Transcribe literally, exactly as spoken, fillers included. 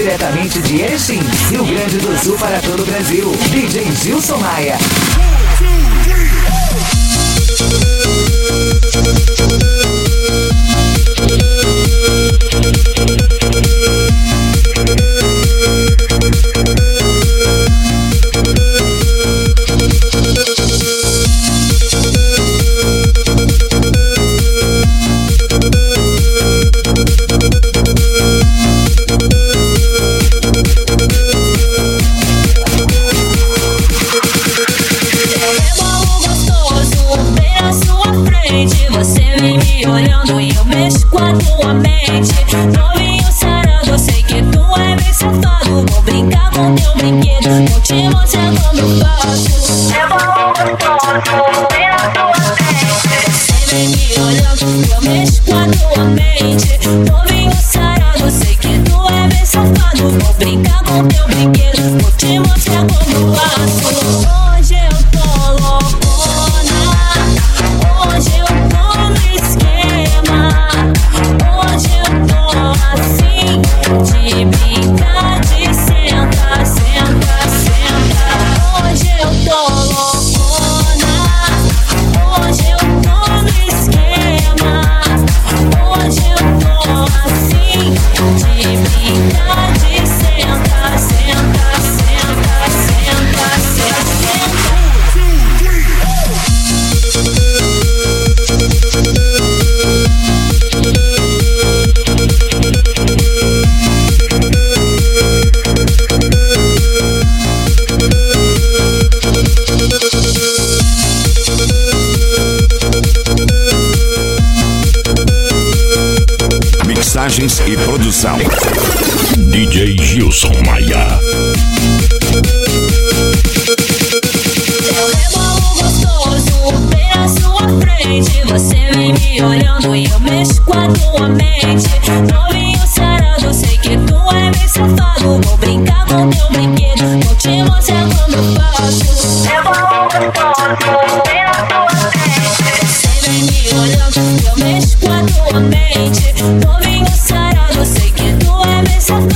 Diretamente de Erechim, Rio Grande do Sul para todo o Brasil. D J Gilson Maia. Você vem me olhando e eu mexo com a tua mente. Novinho sarado, sei que tu é bem safado. Vou brincar com teu brinquedo, vou te mostrar como eu faço. É bom, gostoso, bem na tua mente. Você vem me olhando e eu mexo com a tua mente. Novinho sarado, sei que tu é bem safado. Vou brincar com teu brinquedo, vou te mostrar como eu faço. Hoje eu tô loucona, hoje eu tô no esquema. Hoje eu tô assim, de brincar, de senta, senta, senta. Hoje eu tô loucona, hoje eu tô no esquema. Hoje eu tô assim, de brincar, de senta, senta, senta, senta, senta. Mixagens e produção D J Gilson Maia. Eu rebolo gostoso bem na sua frente. Você vem me olhando e eu mexo com a tua mente. Novinho sarado, sei que tu é bem safado. Vou brincar com teu brinquedo, vou te mostrar como eu faço. Rebolo gostoso bem na tua frente. Você vem me olhando e eu mexo com a tua mente. Novinho sarado, sei que tu é bem safado.